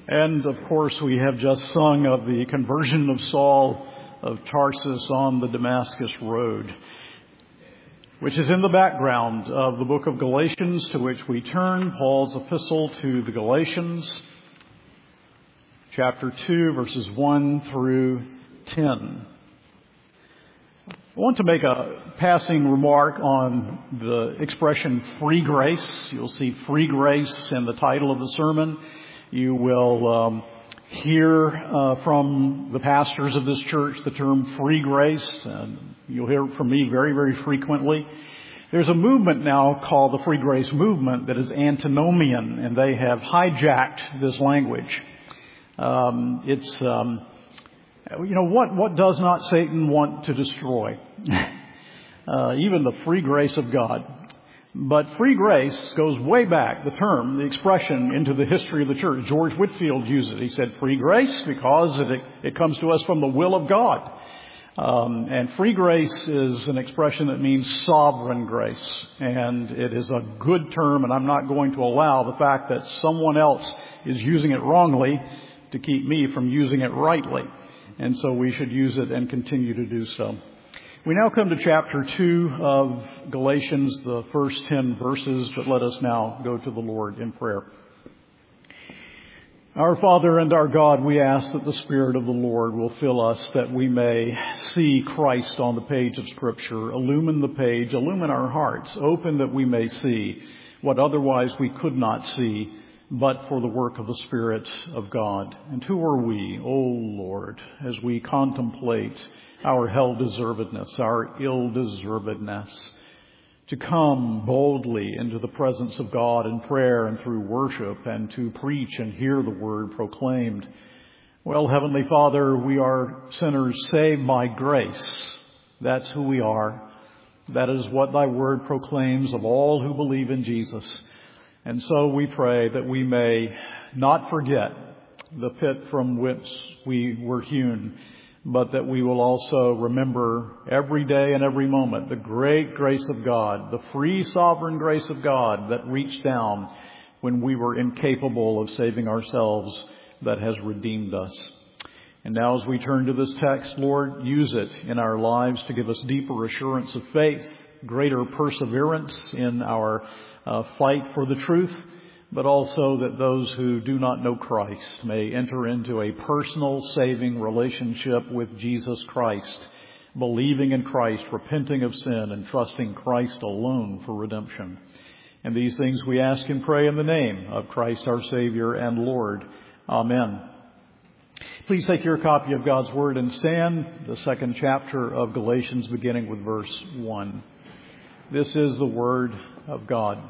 And, of course, we have just sung of the conversion of Saul of Tarsus on the Damascus Road, which is in the background of the book of Galatians, to which we turn, Paul's epistle to the Galatians, chapter 2, verses 1 through 10. I want to make a passing remark on the expression free grace. You'll see free grace in the title of the sermon. You will hear from the pastors of this church the term free grace, and you'll hear it from me very, very frequently. There's a movement now called the free grace movement that is antinomian, and they have hijacked this language. What does not Satan want to destroy? Even the free grace of God. But free grace goes way back, the term, the expression, into the history of the church. George Whitefield used it. He said free grace because it comes to us from the will of God. And free grace is an expression that means sovereign grace. And it is a good term, and I'm not going to allow the fact that someone else is using it wrongly to keep me from using it rightly. And so we should use it and continue to do so. We now come to chapter 2 of Galatians, the first 10 verses, but let us now go to the Lord in prayer. Our Father and our God, we ask that the Spirit of the Lord will fill us, that we may see Christ on the page of Scripture. Illumine the page, illumine our hearts, open that we may see what otherwise we could not see, but for the work of the Spirit of God. And who are we, O Lord, as we contemplate our hell-deservedness, our ill-deservedness, to come boldly into the presence of God in prayer and through worship and to preach and hear the word proclaimed. Well, Heavenly Father, we are sinners saved by grace. That's who we are. That is what thy word proclaims of all who believe in Jesus. And so we pray that we may not forget the pit from which we were hewn, but that we will also remember every day and every moment the great grace of God, the free sovereign grace of God that reached down when we were incapable of saving ourselves, that has redeemed us. And now as we turn to this text, Lord, use it in our lives to give us deeper assurance of faith, greater perseverance in our fight for the truth, but also that those who do not know Christ may enter into a personal saving relationship with Jesus Christ, believing in Christ, repenting of sin, and trusting Christ alone for redemption. And these things we ask and pray in the name of Christ our Savior and Lord. Amen. Please take your copy of God's Word and stand. The second chapter of Galatians, beginning with verse 1. This is the Word of God.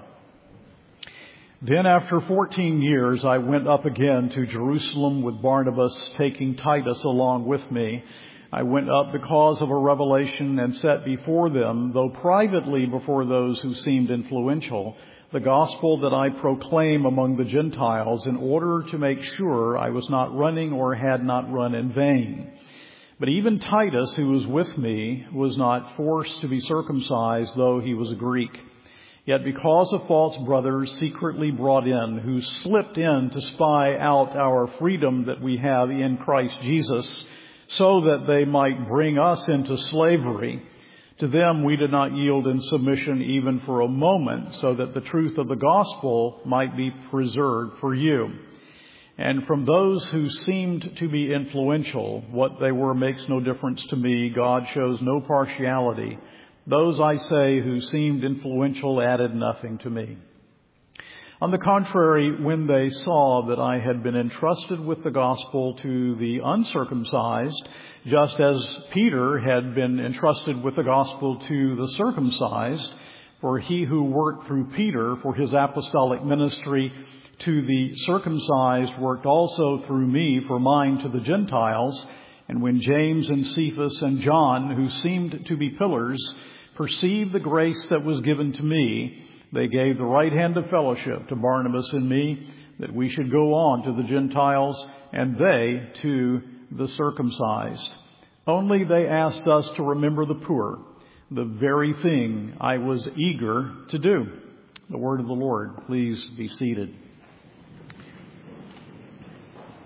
Then after 14 years, I went up again to Jerusalem with Barnabas, taking Titus along with me. I went up because of a revelation and set before them, though privately before those who seemed influential, the gospel that I proclaim among the Gentiles, in order to make sure I was not running or had not run in vain. But even Titus, who was with me, was not forced to be circumcised, though he was a Greek. Yet because of false brothers secretly brought in, who slipped in to spy out our freedom that we have in Christ Jesus, so that they might bring us into slavery, to them we did not yield in submission even for a moment, so that the truth of the gospel might be preserved for you. And from those who seemed to be influential, what they were makes no difference to me. God shows no partiality. Those, I say, who seemed influential added nothing to me. On the contrary, when they saw that I had been entrusted with the gospel to the uncircumcised, just as Peter had been entrusted with the gospel to the circumcised, for he who worked through Peter for his apostolic ministry to the circumcised worked also through me for mine to the Gentiles. And when James and Cephas and John, who seemed to be pillars, perceived the grace that was given to me, they gave the right hand of fellowship to Barnabas and me, that we should go on to the Gentiles, and they to the circumcised. Only they asked us to remember the poor, the very thing I was eager to do. The word of the Lord. Please be seated.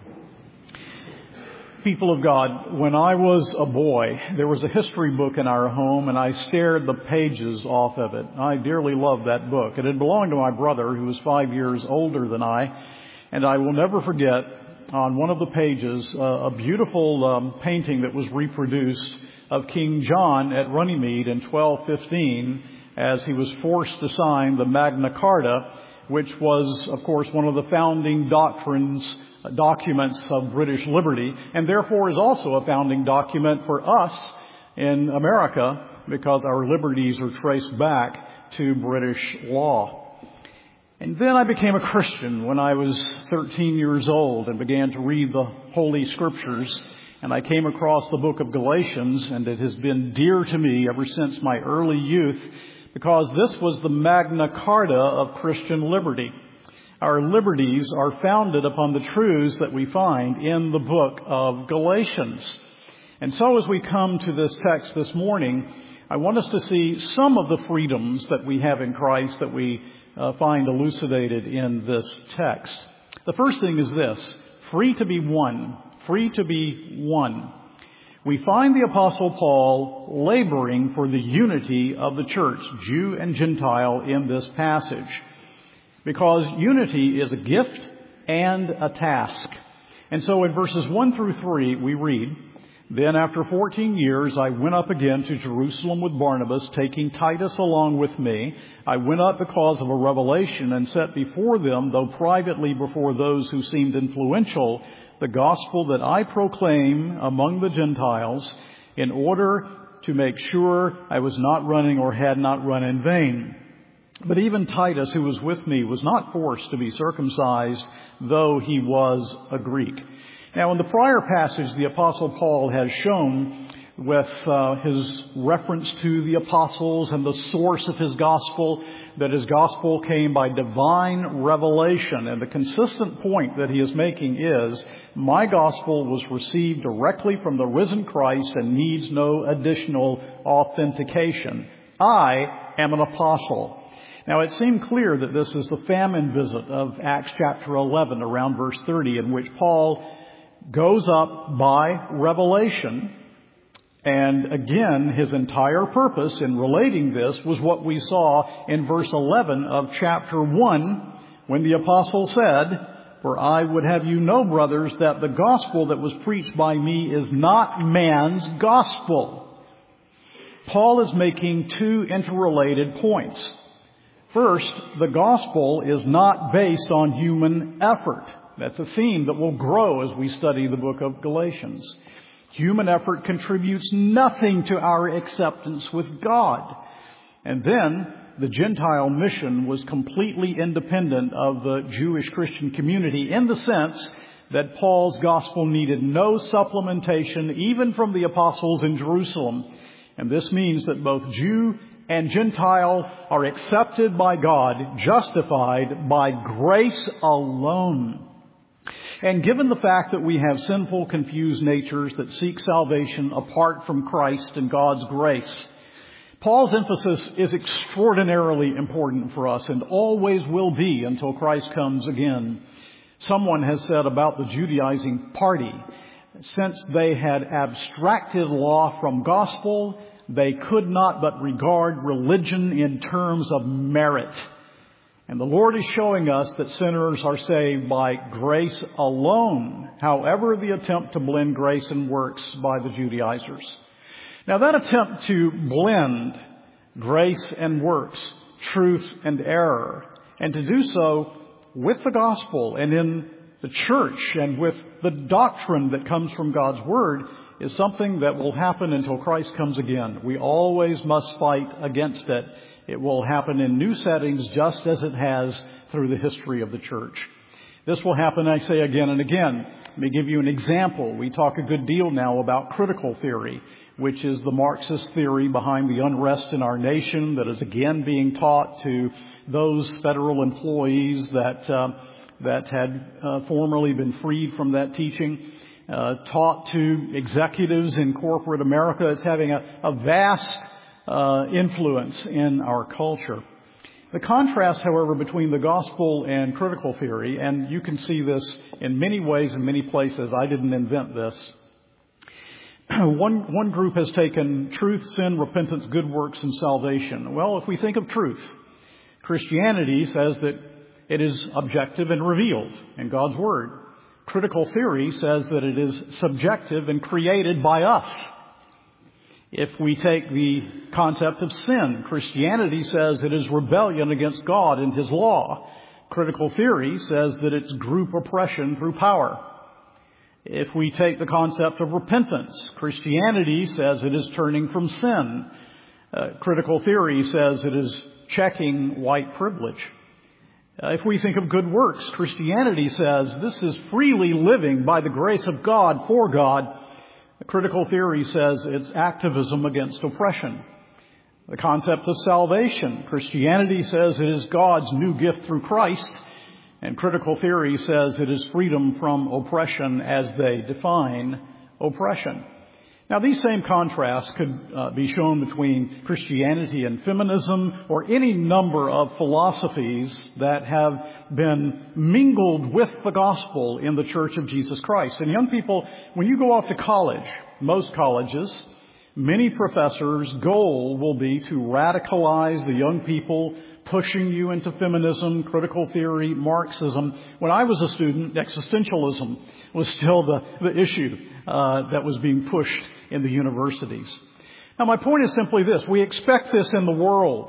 People of God, when I was a boy, there was a history book in our home, and I stared the pages off of it. I dearly loved that book. It had belonged to my brother, who was 5 years older than I, and I will never forget, on one of the pages, a beautiful painting that was reproduced of King John at Runnymede in 1215, as he was forced to sign the Magna Carta, which was, of course, one of the founding documents of British liberty, and therefore is also a founding document for us in America, because our liberties are traced back to British law. And then I became a Christian when I was 13 years old and began to read the Holy Scriptures, and I came across the book of Galatians, and it has been dear to me ever since my early youth, because this was the Magna Carta of Christian liberty. Our liberties are founded upon the truths that we find in the book of Galatians. And so as we come to this text this morning, I want us to see some of the freedoms that we have in Christ that we find elucidated in this text. The first thing is this: free to be one. Free to be one. We find the Apostle Paul laboring for the unity of the church, Jew and Gentile, in this passage, because unity is a gift and a task. And so in verses 1 through 3, we read, "Then after 14 years, I went up again to Jerusalem with Barnabas, taking Titus along with me. I went up because of a revelation and set before them, though privately before those who seemed influential, the gospel that I proclaim among the Gentiles, in order to make sure I was not running or had not run in vain. But even Titus, who was with me, was not forced to be circumcised, though he was a Greek." Now, in the prior passage, the Apostle Paul has shown, with his reference to the apostles and the source of his gospel, that his gospel came by divine revelation. And the consistent point that he is making is, my gospel was received directly from the risen Christ and needs no additional authentication. I am an apostle. Now, it seemed clear that this is the famine visit of Acts chapter 11, around verse 30, in which Paul goes up by revelation. And again, his entire purpose in relating this was what we saw in verse 11 of chapter 1, when the apostle said, "For I would have you know, brothers, that the gospel that was preached by me is not man's gospel." Paul is making two interrelated points. First, the gospel is not based on human effort. That's a theme that will grow as we study the book of Galatians. Human effort contributes nothing to our acceptance with God. And then the Gentile mission was completely independent of the Jewish Christian community, in the sense that Paul's gospel needed no supplementation, even from the apostles in Jerusalem. And this means that both Jew and Gentile are accepted by God, justified by grace alone. And given the fact that we have sinful, confused natures that seek salvation apart from Christ and God's grace, Paul's emphasis is extraordinarily important for us and always will be until Christ comes again. Someone has said about the Judaizing party, since they had abstracted law from gospel, they could not but regard religion in terms of merit. And the Lord is showing us that sinners are saved by grace alone, however the attempt to blend grace and works by the Judaizers. Now, that attempt to blend grace and works, truth and error, and to do so with the gospel and in the church and with the doctrine that comes from God's Word, is something that will happen until Christ comes again. We always must fight against it. It will happen in new settings, just as it has through the history of the church. This will happen, I say, again and again. Let me give you an example. We talk a good deal now about critical theory, which is the Marxist theory behind the unrest in our nation that is again being taught to those federal employees that had formerly been freed from that teaching, taught to executives in corporate America. It's having a vast influence in our culture. The contrast, however, between the gospel and critical theory, and you can see this in many ways in many places, I didn't invent this, One group has taken truth, sin, repentance, good works, and salvation. Well, if we think of truth, Christianity says that it is objective and revealed in God's Word. Critical theory says that it is subjective and created by us. If we take the concept of sin, Christianity says it is rebellion against God and His law. Critical theory says that it's group oppression through power. If we take the concept of repentance, Christianity says it is turning from sin. Critical theory says it is checking white privilege. If we think of good works, Christianity says this is freely living by the grace of God for God. Critical theory says it's activism against oppression. The concept of salvation, Christianity says it is God's new gift through Christ. And critical theory says it is freedom from oppression as they define oppression. Now, these same contrasts could be shown between Christianity and feminism or any number of philosophies that have been mingled with the gospel in the Church of Jesus Christ. And young people, when you go off to college, most colleges, many professors' goal will be to radicalize the young people, pushing you into feminism, critical theory, Marxism. When I was a student, existentialism was still the issue that was being pushed in the universities. Now, my point is simply this. We expect this in the world.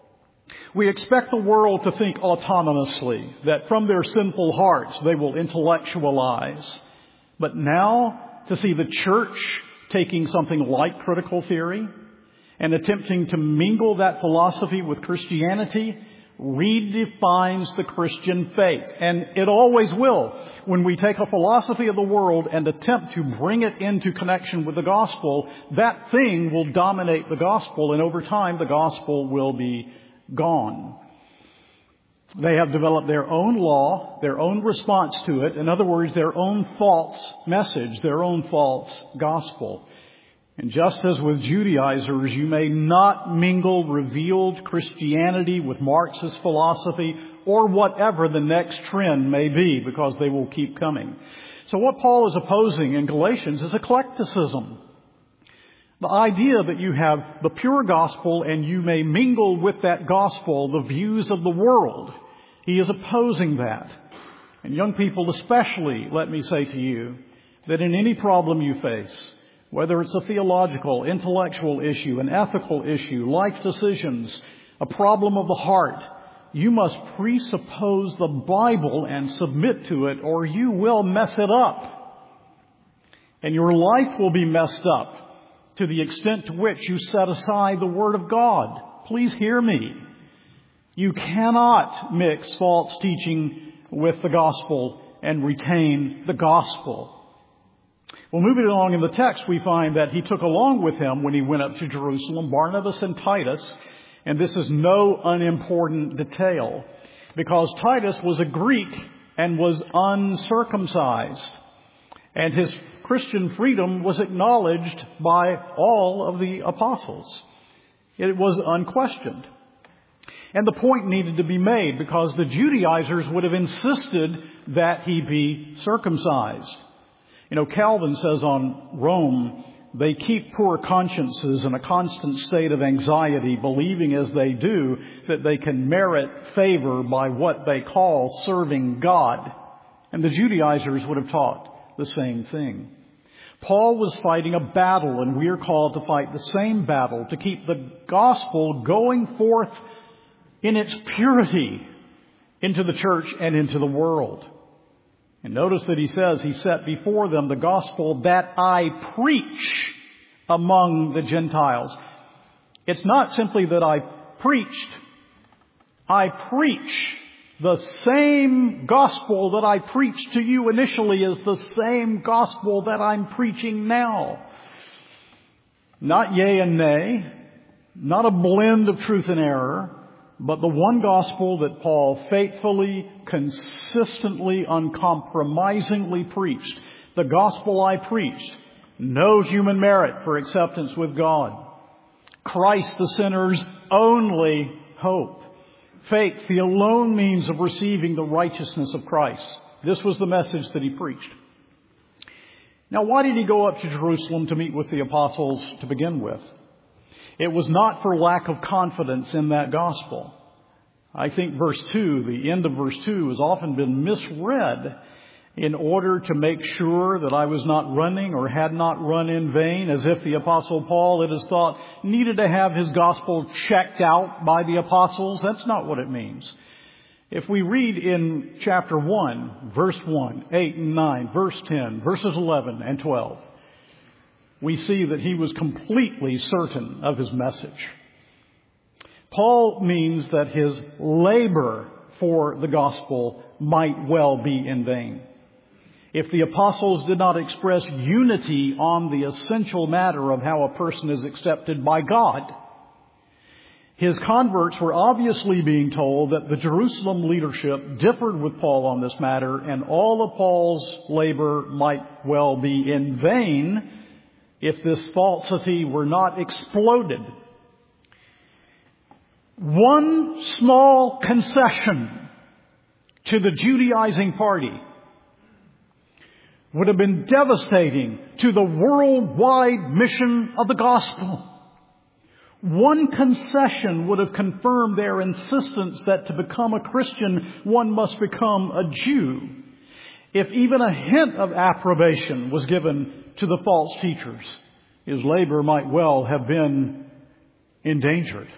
We expect the world to think autonomously, that from their sinful hearts they will intellectualize. But now, to see the church taking something like critical theory and attempting to mingle that philosophy with Christianity redefines the Christian faith. And it always will. When we take a philosophy of the world and attempt to bring it into connection with the gospel, that thing will dominate the gospel, and over time the gospel will be gone. They have developed their own law, their own response to it. In other words, their own false message, their own false gospel. And just as with Judaizers, you may not mingle revealed Christianity with Marxist philosophy or whatever the next trend may be, because they will keep coming. So what Paul is opposing in Galatians is eclecticism. The idea that you have the pure gospel and you may mingle with that gospel the views of the world. He is opposing that. And young people especially, let me say to you, that in any problem you face, whether it's a theological, intellectual issue, an ethical issue, life decisions, a problem of the heart, you must presuppose the Bible and submit to it, or you will mess it up. And your life will be messed up to the extent to which you set aside the Word of God. Please hear me. You cannot mix false teaching with the gospel and retain the gospel. Well, moving along in the text, we find that he took along with him when he went up to Jerusalem Barnabas and Titus. And this is no unimportant detail, because Titus was a Greek and was uncircumcised. And his Christian freedom was acknowledged by all of the apostles. It was unquestioned. And the point needed to be made, because the Judaizers would have insisted that he be circumcised. You know, Calvin says on Rome, they keep poor consciences in a constant state of anxiety, believing as they do that they can merit favor by what they call serving God. And the Judaizers would have taught the same thing. Paul was fighting a battle, and we are called to fight the same battle, to keep the gospel going forth in its purity into the church and into the world. And notice that he says he set before them the gospel that I preach among the Gentiles. It's not simply that I preached. I preach. The same gospel that I preached to you initially is the same gospel that I'm preaching now. Not yea and nay, not a blend of truth and error, but the one gospel that Paul faithfully, consistently, uncompromisingly preached. The gospel I preached. No human merit for acceptance with God. Christ the sinner's only hope. Faith, the alone means of receiving the righteousness of Christ. This was the message that he preached. Now, why did he go up to Jerusalem to meet with the apostles to begin with? It was not for lack of confidence in that gospel. I think verse 2, the end of verse 2, has often been misread in order to make sure that I was not running or had not run in vain, as if the Apostle Paul, it is thought, needed to have his gospel checked out by the apostles. That's not what it means. If we read in chapter 1, verse 1, 8 and 9, verse 10, verses 11 and 12, we see that he was completely certain of his message. Paul means that his labor for the gospel might well be in vain. If the apostles did not express unity on the essential matter of how a person is accepted by God, his converts were obviously being told that the Jerusalem leadership differed with Paul on this matter, and all of Paul's labor might well be in vain if this falsity were not exploded. One small concession to the Judaizing party would have been devastating to the worldwide mission of the gospel. One concession would have confirmed their insistence that to become a Christian, one must become a Jew. If even a hint of approbation was given to the false teachers, his labor might well have been endangered.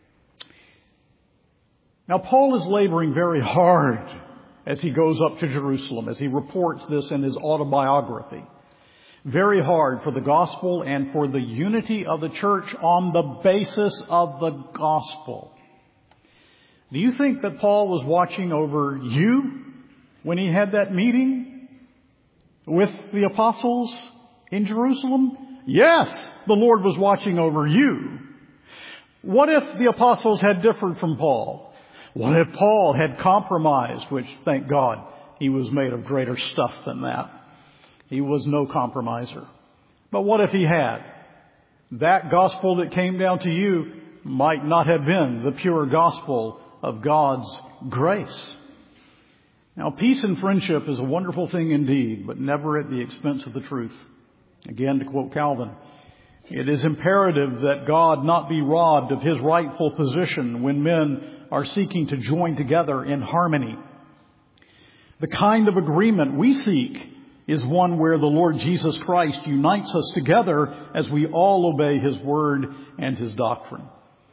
Now, Paul is laboring very hard as he goes up to Jerusalem, as he reports this in his autobiography. Very hard for the gospel and for the unity of the church on the basis of the gospel. Do you think that Paul was watching over you when he had that meeting with the apostles in Jerusalem? Yes, the Lord was watching over you. What if the apostles had differed from Paul? What if Paul had compromised, which, thank God, he was made of greater stuff than that. He was no compromiser. But what if he had? That gospel that came down to you might not have been the pure gospel of God's grace. Now, peace and friendship is a wonderful thing indeed, but never at the expense of the truth. Again, to quote Calvin, it is imperative that God not be robbed of his rightful position when men are seeking to join together in harmony. The kind of agreement we seek is one where the Lord Jesus Christ unites us together as we all obey his word and his doctrine.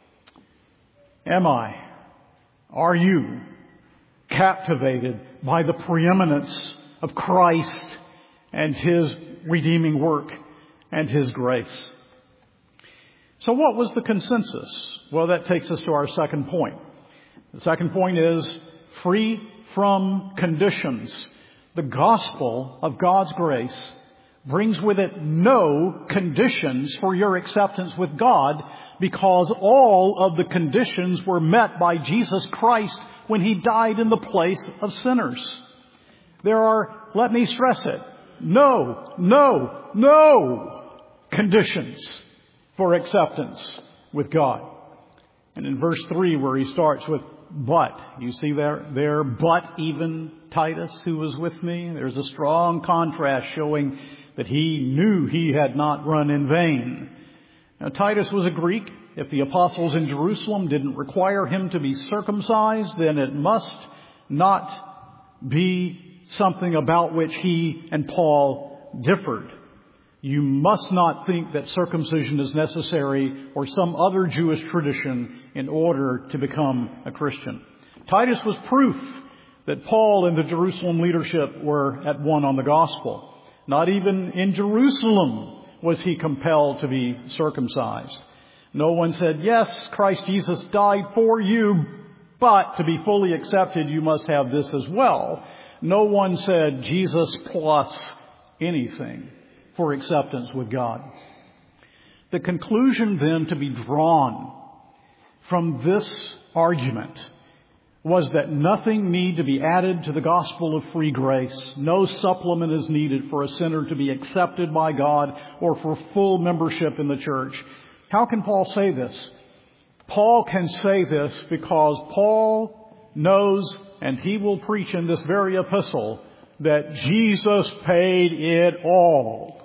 Are you captivated by the preeminence of Christ and his redeeming work and his grace? So what was the consensus? Well, that takes us to our second point. The second point is free from conditions. The gospel of God's grace brings with it no conditions for your acceptance with God, because all of the conditions were met by Jesus Christ when he died in the place of sinners. There are, let me stress it, no conditions for acceptance with God. And in verse 3, where he starts with but, you see there, but even Titus, who was with me, there's a strong contrast showing that he knew he had not run in vain. Now, Titus was a Greek. If the apostles in Jerusalem didn't require him to be circumcised, then it must not be something about which he and Paul differed. You must not think that circumcision is necessary or some other Jewish tradition in order to become a Christian. Titus was proof that Paul and the Jerusalem leadership were at one on the gospel. Not even in Jerusalem was he compelled to be circumcised. No one said, yes, Christ Jesus died for you, but to be fully accepted, you must have this as well. No one said Jesus plus anything for acceptance with God. The conclusion then to be drawn from this argument was that nothing need to be added to the gospel of free grace. No supplement is needed for a sinner to be accepted by God or for full membership in the church. How can Paul say this? Paul can say this because Paul knows, and he will preach in this very epistle, that Jesus paid it all.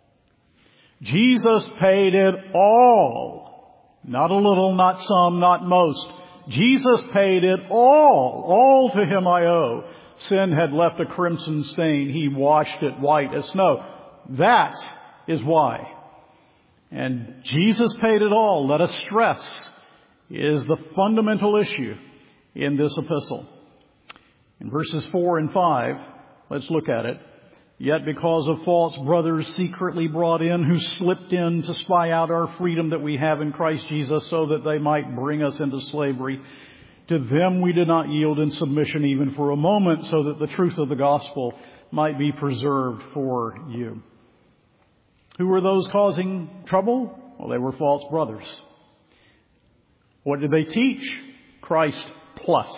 Jesus paid it all. Not a little, not some, not most. Jesus paid it all. All to Him I owe. Sin had left a crimson stain. He washed it white as snow. That is why. And Jesus paid it all, let us stress, is the fundamental issue in this epistle. In verses 4 and 5, let's look at it. Yet because of false brothers secretly brought in, who slipped in to spy out our freedom that we have in Christ Jesus, so that they might bring us into slavery, to them we did not yield in submission even for a moment, so that the truth of the gospel might be preserved for you. Who were those causing trouble? Well, they were false brothers. What did they teach? Christ plus.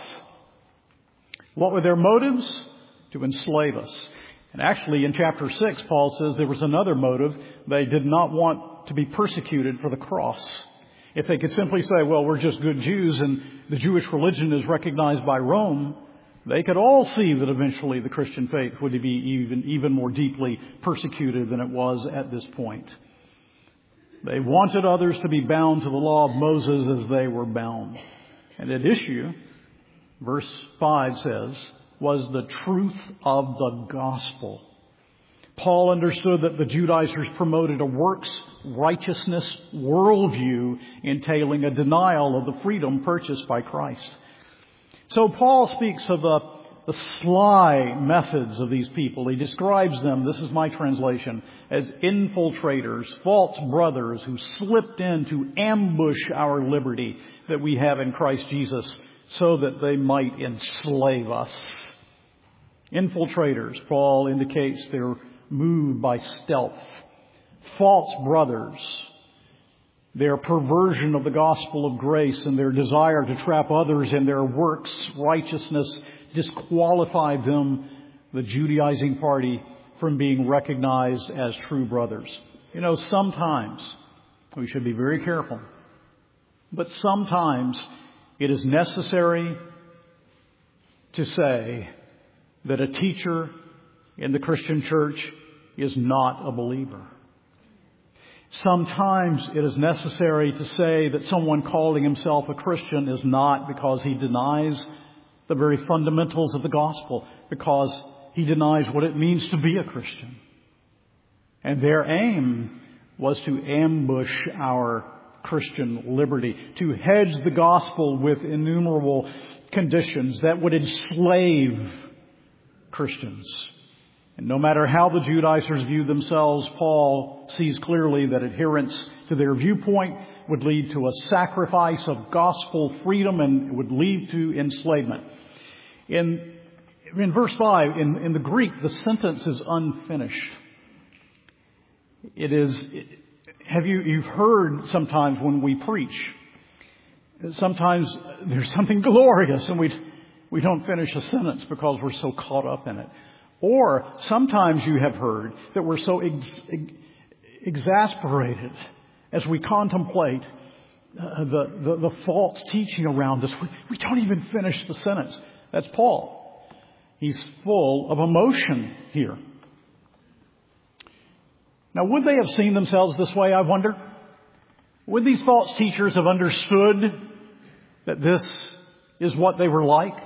What were their motives? To enslave us. And actually, in chapter 6, Paul says there was another motive. They did not want to be persecuted for the cross. If they could simply say, well, we're just good Jews and the Jewish religion is recognized by Rome, they could all see that eventually the Christian faith would be even more deeply persecuted than it was at this point. They wanted others to be bound to the law of Moses as they were bound. And at issue, verse 5 says, was the truth of the gospel. Paul understood that the Judaizers promoted a works righteousness worldview entailing a denial of the freedom purchased by Christ. So Paul speaks of the sly methods of these people. He describes them, this is my translation, as infiltrators, false brothers who slipped in to ambush our liberty that we have in Christ Jesus so that they might enslave us. Infiltrators, Paul indicates they're moved by stealth. False brothers, their perversion of the gospel of grace and their desire to trap others in their works righteousness disqualified them, the Judaizing party, from being recognized as true brothers. You know, sometimes we should be very careful, but sometimes it is necessary to say that a teacher in the Christian church is not a believer. Sometimes it is necessary to say that someone calling himself a Christian is not, because he denies the very fundamentals of the gospel, because he denies what it means to be a Christian. And their aim was to ambush our Christian liberty, to hedge the gospel with innumerable conditions that would enslave Christians. And no matter how the Judaizers view themselves, Paul sees clearly that adherence to their viewpoint would lead to a sacrifice of gospel freedom and would lead to enslavement. In verse 5, in the Greek, the sentence is unfinished. You've heard sometimes when we preach, sometimes there's something glorious and we don't finish a sentence because we're so caught up in it. Or sometimes you have heard that we're so exasperated as we contemplate the false teaching around us. We don't even finish the sentence. That's Paul. He's full of emotion here. Now, would they have seen themselves this way, I wonder? Would these false teachers have understood that this is what they were like?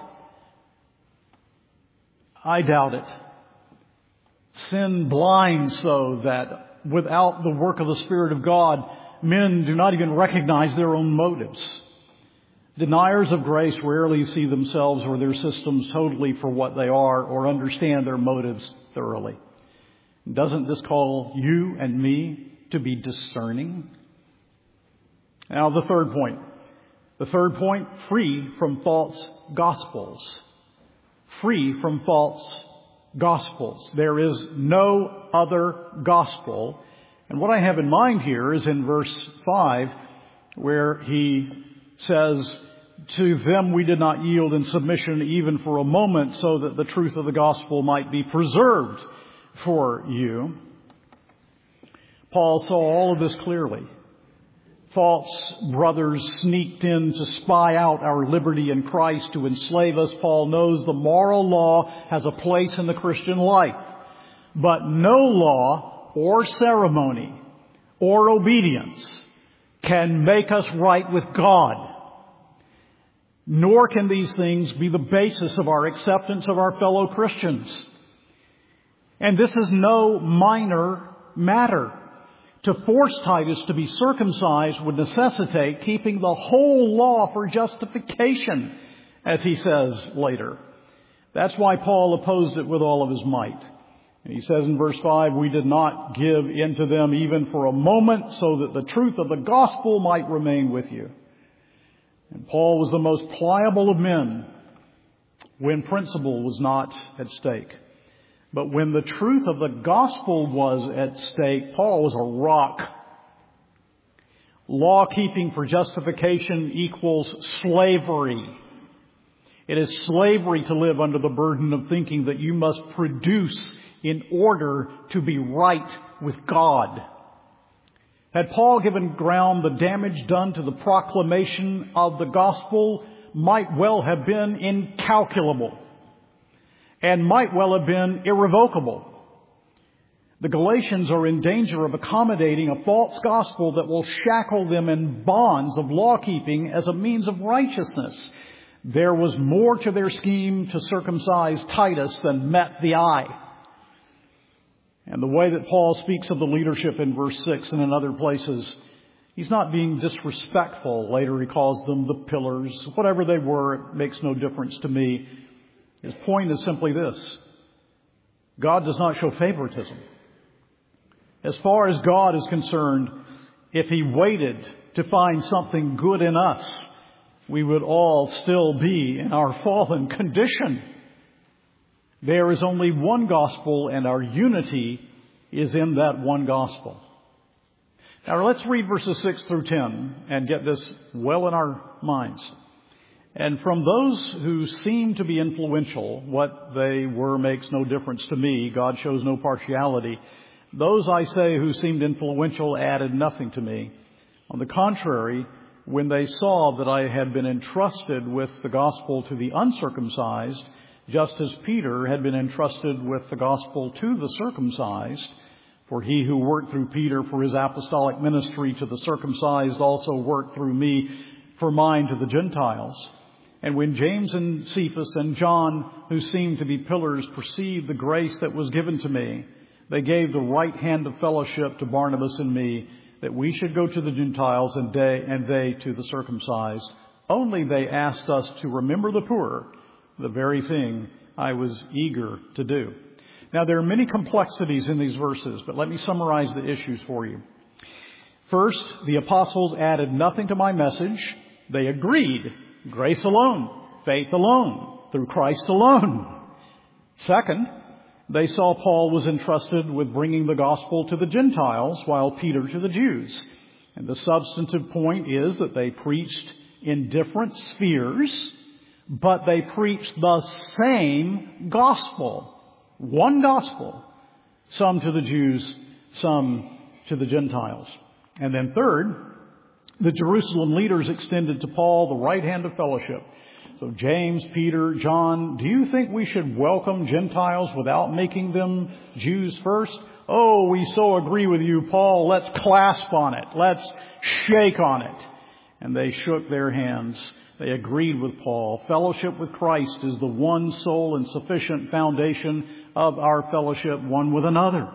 I doubt it. Sin blinds so that without the work of the Spirit of God, men do not even recognize their own motives. Deniers of grace rarely see themselves or their systems totally for what they are or understand their motives thoroughly. Doesn't this call you and me to be discerning? Now, the third point. The third point, free from false gospels. Free from false gospels. There is no other gospel. And what I have in mind here is in verse 5, where he says, to them we did not yield in submission even for a moment, so that the truth of the gospel might be preserved for you. Paul saw all of this clearly. false brothers sneaked in to spy out our liberty in Christ to enslave us. Paul knows the moral law has a place in the Christian life, but no law or ceremony or obedience can make us right with God. Nor can these things be the basis of our acceptance of our fellow Christians. And this is no minor matter. To force Titus to be circumcised would necessitate keeping the whole law for justification, as he says later. That's why Paul opposed it with all of his might. And he says in verse 5, we did not give in to them even for a moment, so that the truth of the gospel might remain with you. And Paul was the most pliable of men when principle was not at stake. But when the truth of the gospel was at stake, Paul was a rock. Law keeping for justification equals slavery. It is slavery to live under the burden of thinking that you must produce in order to be right with God. Had Paul given ground, the damage done to the proclamation of the gospel might well have been incalculable and might well have been irrevocable. The Galatians are in danger of accommodating a false gospel that will shackle them in bonds of law-keeping as a means of righteousness. There was more to their scheme to circumcise Titus than met the eye. And the way that Paul speaks of the leadership in verse 6 and in other places, he's not being disrespectful. Later he calls them the pillars. Whatever they were, it makes no difference to me. His point is simply this: God does not show favoritism. As far as God is concerned, if he waited to find something good in us, we would all still be in our fallen condition. There is only one gospel, and our unity is in that one gospel. Now let's read verses 6 through 10 and get this well in our minds. And from those who seem to be influential, what they were makes no difference to me. God shows no partiality. Those, I say, who seemed influential added nothing to me. On the contrary, when they saw that I had been entrusted with the gospel to the uncircumcised, just as Peter had been entrusted with the gospel to the circumcised, for he who worked through Peter for his apostolic ministry to the circumcised also worked through me for mine to the Gentiles. And when James and Cephas and John, who seemed to be pillars, perceived the grace that was given to me, they gave the right hand of fellowship to Barnabas and me, that we should go to the Gentiles and they to the circumcised. Only they asked us to remember the poor, the very thing I was eager to do. Now, there are many complexities in these verses, but let me summarize the issues for you. First, the apostles added nothing to my message. They agreed. Grace alone, faith alone, through Christ alone. Second, they saw Paul was entrusted with bringing the gospel to the Gentiles, while Peter to the Jews. And the substantive point is that they preached in different spheres, but they preached the same gospel. One gospel. Some to the Jews, some to the Gentiles. And then third, the Jerusalem leaders extended to Paul the right hand of fellowship. So James, Peter, John, do you think we should welcome Gentiles without making them Jews first? Oh, we so agree with you, Paul. Let's clasp on it. Let's shake on it. And they shook their hands. They agreed with Paul. Fellowship with Christ is the one sole and sufficient foundation of our fellowship one with another.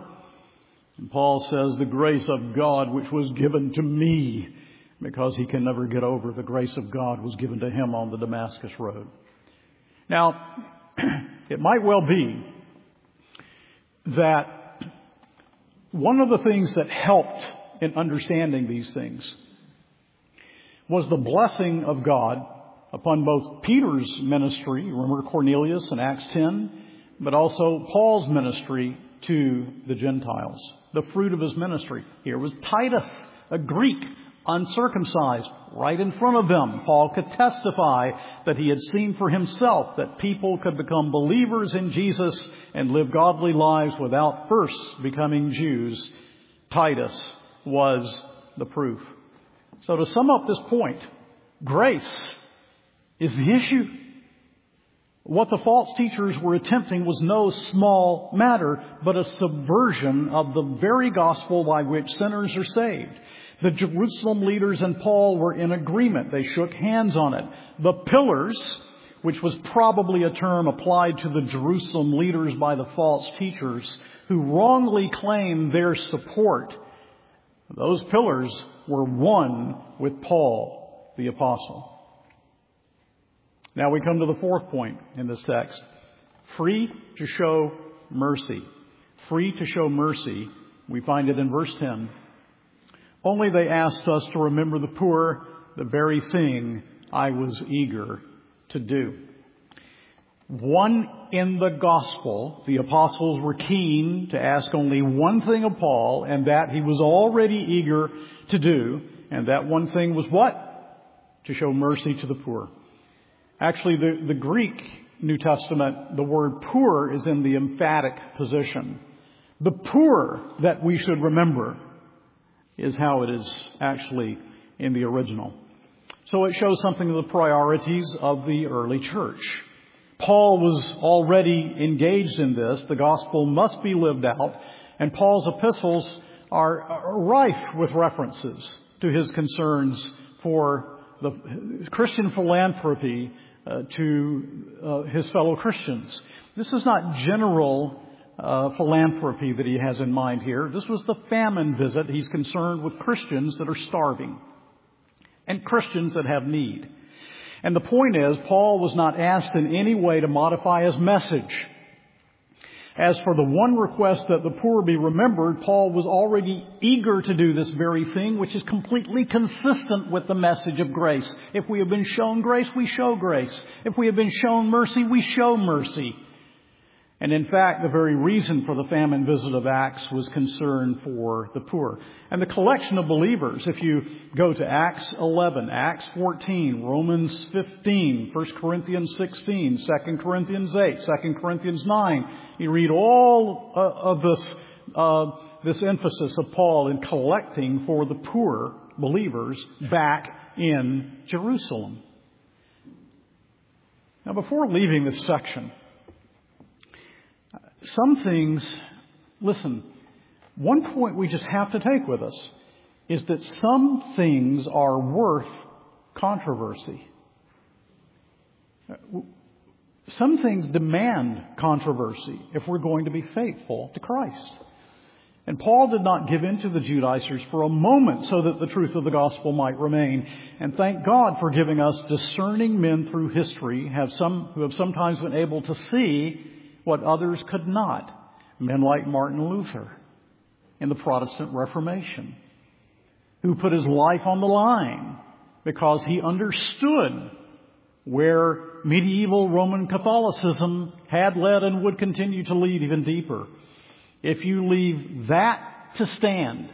And Paul says the grace of God which was given to me, because he can never get over the grace of God was given to him on the Damascus road. Now, it might well be that one of the things that helped in understanding these things was the blessing of God upon both Peter's ministry, remember Cornelius in Acts 10, but also Paul's ministry to the Gentiles, the fruit of his ministry. Here was Titus, a Greek, uncircumcised, right in front of them. Paul could testify that he had seen for himself that people could become believers in Jesus and live godly lives without first becoming Jews. Titus was the proof. So to sum up this point, grace is the issue. What the false teachers were attempting was no small matter, but a subversion of the very gospel by which sinners are saved. The Jerusalem leaders and Paul were in agreement. They shook hands on it. The pillars, which was probably a term applied to the Jerusalem leaders by the false teachers who wrongly claimed their support, those pillars were one with Paul, the apostle. Now we come to the fourth point in this text. Free to show mercy. Free to show mercy. We find it in verse 10. Only they asked us to remember the poor, the very thing I was eager to do. One in the gospel, the apostles were keen to ask only one thing of Paul, and that he was already eager to do. And that one thing was what? To show mercy to the poor. Actually, the Greek New Testament, the word poor is in the emphatic position. The poor that we should remember is how it is actually in the original. So it shows something of the priorities of the early church. Paul was already engaged in this. The gospel must be lived out. And Paul's epistles are rife with references to his concerns for the Christian philanthropy to his fellow Christians. This is not general philanthropy that he has in mind here. This was the famine visit. He's concerned with Christians that are starving and Christians that have need. And the point is, Paul was not asked in any way to modify his message. As for the one request that the poor be remembered, Paul was already eager to do this very thing, which is completely consistent with the message of grace. If we have been shown grace, we show grace. If we have been shown mercy, we show mercy. And in fact, the very reason for the famine visit of Acts was concern for the poor. And the collection of believers, if you go to Acts 11, Acts 14, Romans 15, 1 Corinthians 16, 2 Corinthians 8, 2 Corinthians 9, you read all of this emphasis of Paul in collecting for the poor believers back in Jerusalem. Now, before leaving this section, some things, listen, one point we just have to take with us is that some things are worth controversy. Some things demand controversy if we're going to be faithful to Christ. And Paul did not give in to the Judaizers for a moment so that the truth of the gospel might remain. And thank God for giving us discerning men through history who have sometimes been able to see what others could not. Men like Martin Luther in the Protestant Reformation, who put his life on the line because he understood where medieval Roman Catholicism had led and would continue to lead even deeper. If you leave that to stand,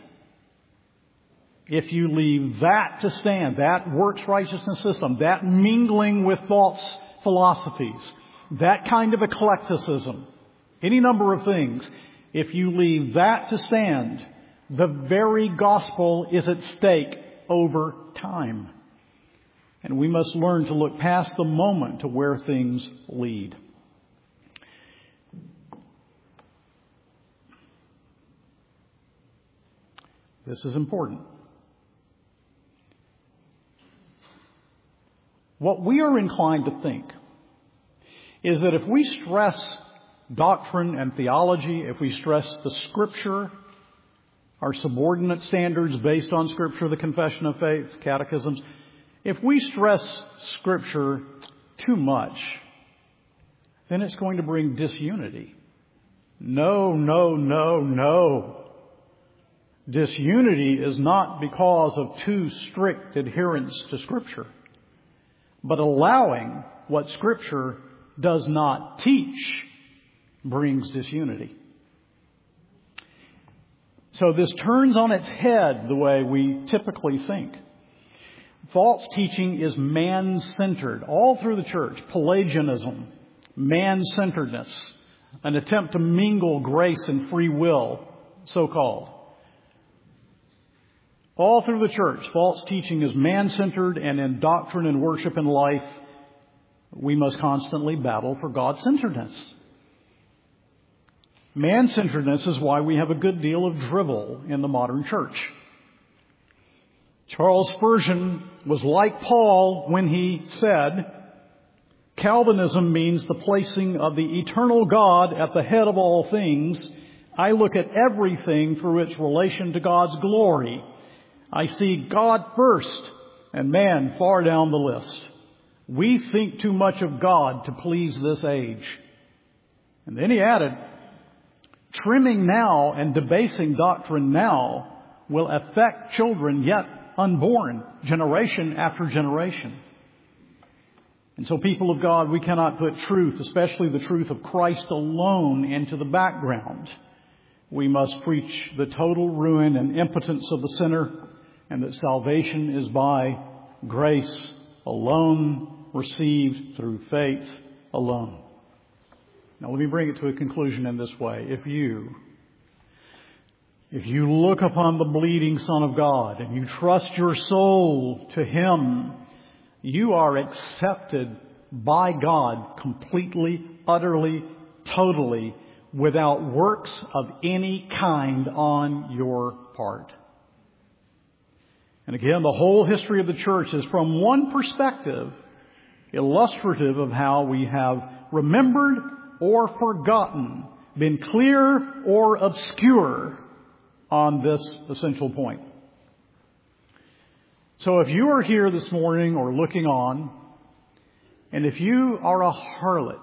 that works righteousness system, that mingling with false philosophies, that kind of eclecticism, any number of things, if you leave that to stand, the very gospel is at stake over time. And we must learn to look past the moment to where things lead. This is important. What we are inclined to think is that if we stress doctrine and theology, if we stress the Scripture, our subordinate standards based on Scripture, the Confession of Faith, catechisms, if we stress Scripture too much, then it's going to bring disunity. No. Disunity is not because of too strict adherence to Scripture, but allowing what Scripture does not teach brings disunity. So this turns on its head the way we typically think. False teaching is man-centered all through the church. Pelagianism, man-centeredness, an attempt to mingle grace and free will, so-called. All through the church, false teaching is man-centered, and in doctrine and worship and life, we must constantly battle for God-centeredness. Man-centeredness is why we have a good deal of drivel in the modern church. Charles Spurgeon was like Paul when he said, Calvinism means the placing of the eternal God at the head of all things. I look at everything through its relation to God's glory. I see God first and man far down the list. We think too much of God to please this age. And then he added, trimming now and debasing doctrine now will affect children yet unborn, generation after generation. And so, people of God, we cannot put truth, especially the truth of Christ alone, into the background. We must preach the total ruin and impotence of the sinner, and that salvation is by grace alone, received through faith alone. Now, let me bring it to a conclusion in this way. If you look upon the bleeding Son of God and you trust your soul to Him, you are accepted by God completely, utterly, totally, without works of any kind on your part. And again, the whole history of the church is from one perspective illustrative of how we have remembered or forgotten, been clear or obscure on this essential point. So if you are here this morning or looking on, and if you are a harlot,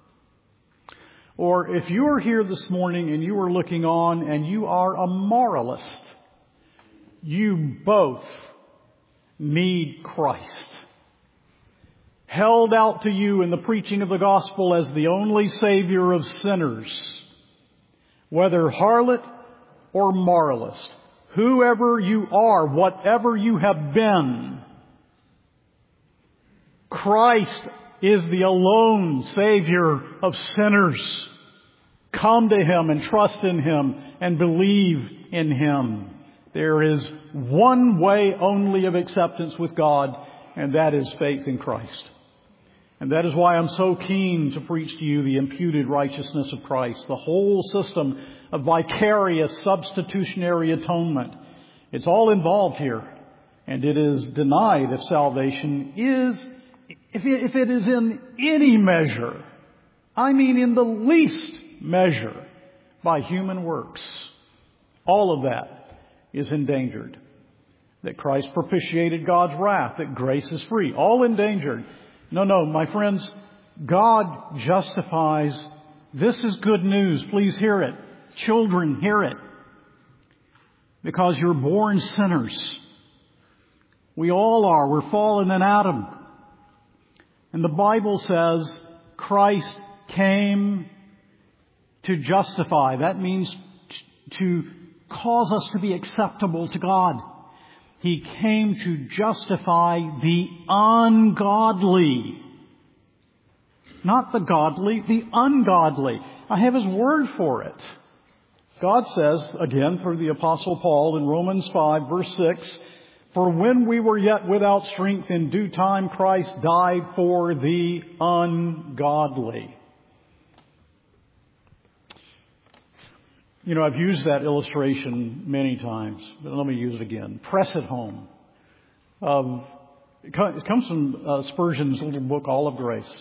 or if you are here this morning and you are looking on and you are a moralist, you both need Christ, held out to you in the preaching of the gospel as the only Savior of sinners, whether harlot or moralist. Whoever you are, whatever you have been, Christ is the alone Savior of sinners. Come to Him and trust in Him and believe in Him. There is one way only of acceptance with God, and that is faith in Christ. And that is why I'm so keen to preach to you the imputed righteousness of Christ, the whole system of vicarious substitutionary atonement. It's all involved here. And it is denied if salvation is, if it is in any measure, I mean in the least measure, by human works. All of that is endangered. That Christ propitiated God's wrath, that grace is free, all endangered. No, my friends, God justifies. This is good news. Please hear it. Children, hear it. Because you're born sinners. We all are. We're fallen in Adam. And the Bible says Christ came to justify. That means to cause us to be acceptable to God. He came to justify the ungodly. Not the godly, the ungodly. I have His word for it. God says, again through the Apostle Paul in Romans 5 verse 6, for when we were yet without strength, in due time Christ died for the ungodly. You know, I've used that illustration many times, but let me use it again. Press it home. It comes from Spurgeon's little book, All of Grace.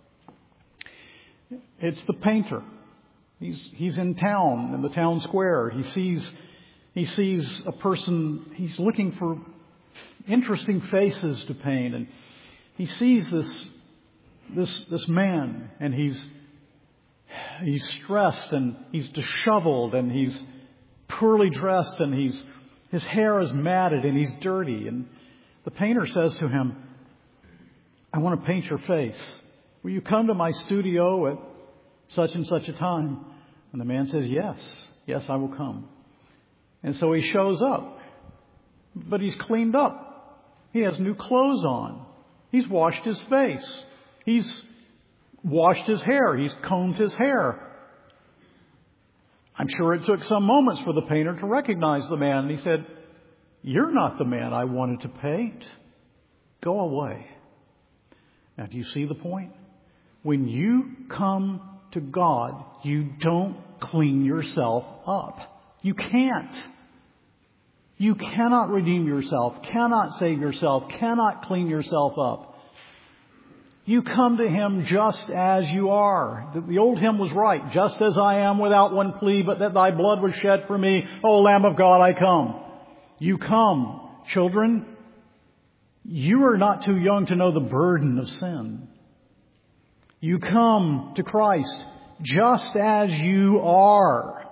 It's the painter. He's in town, in the town square. He sees a person. He's looking for interesting faces to paint, and he sees this man, and he's stressed and he's disheveled and he's poorly dressed and his hair is matted and he's dirty. And the painter says to him, I want to paint your face. Will you come to my studio at such and such a time? And the man says, yes, I will come. And so he shows up, but he's cleaned up. He has new clothes on. He's washed his face. He's washed his hair. He's combed his hair. I'm sure it took some moments for the painter to recognize the man. And he said, You're not the man I wanted to paint. Go away. Now, do you see the point? When you come to God, you don't clean yourself up. You can't. You cannot redeem yourself, cannot save yourself, cannot clean yourself up. You come to Him just as you are. The old hymn was right. Just as I am without one plea, but that thy blood was shed for me. O Lamb of God, I come. You come. Children, you are not too young to know the burden of sin. You come to Christ just as you are.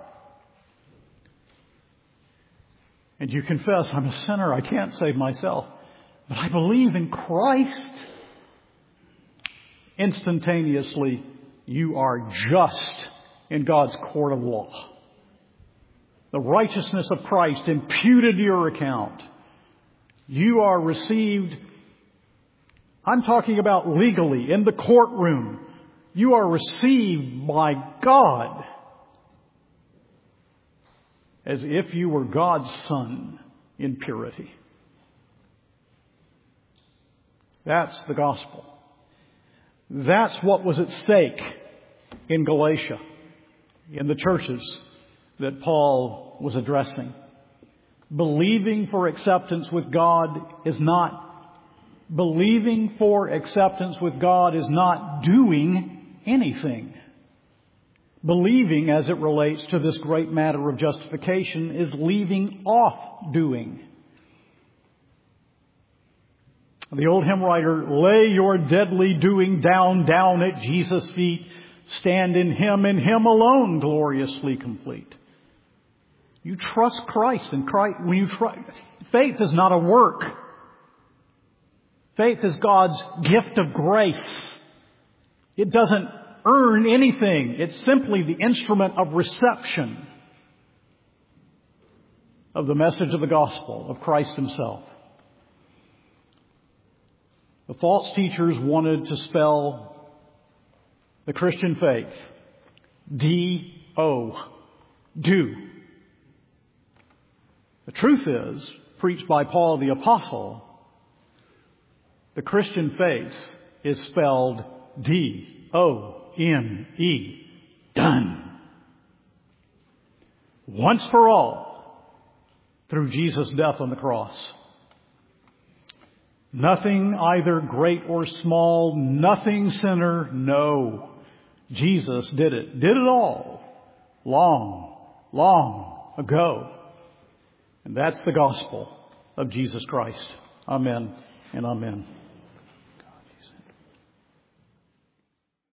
And you confess, I'm a sinner. I can't save myself. But I believe in Christ. Instantaneously, you are just in God's court of law. The righteousness of Christ imputed to your account. You are received, I'm talking about legally, in the courtroom. You are received by God as if you were God's son in purity. That's the gospel. That's what was at stake in Galatia, in the churches that Paul was addressing. Believing for acceptance with God is not doing anything. Believing, as it relates to this great matter of justification, is leaving off doing. The old hymn writer, lay your deadly doing down at Jesus' feet. Stand in Him alone, gloriously complete. You trust Christ, and Christ, faith is not a work. Faith is God's gift of grace. It doesn't earn anything. It's simply the instrument of reception of the message of the gospel of Christ Himself. The false teachers wanted to spell the Christian faith D-O, do. The truth is, preached by Paul the Apostle, the Christian faith is spelled D-O-N-E, done. Once for all, through Jesus' death on the cross. Nothing either great or small, nothing sinner, no. Jesus did it. Did it all. Long, long ago. And that's the gospel of Jesus Christ. Amen and amen.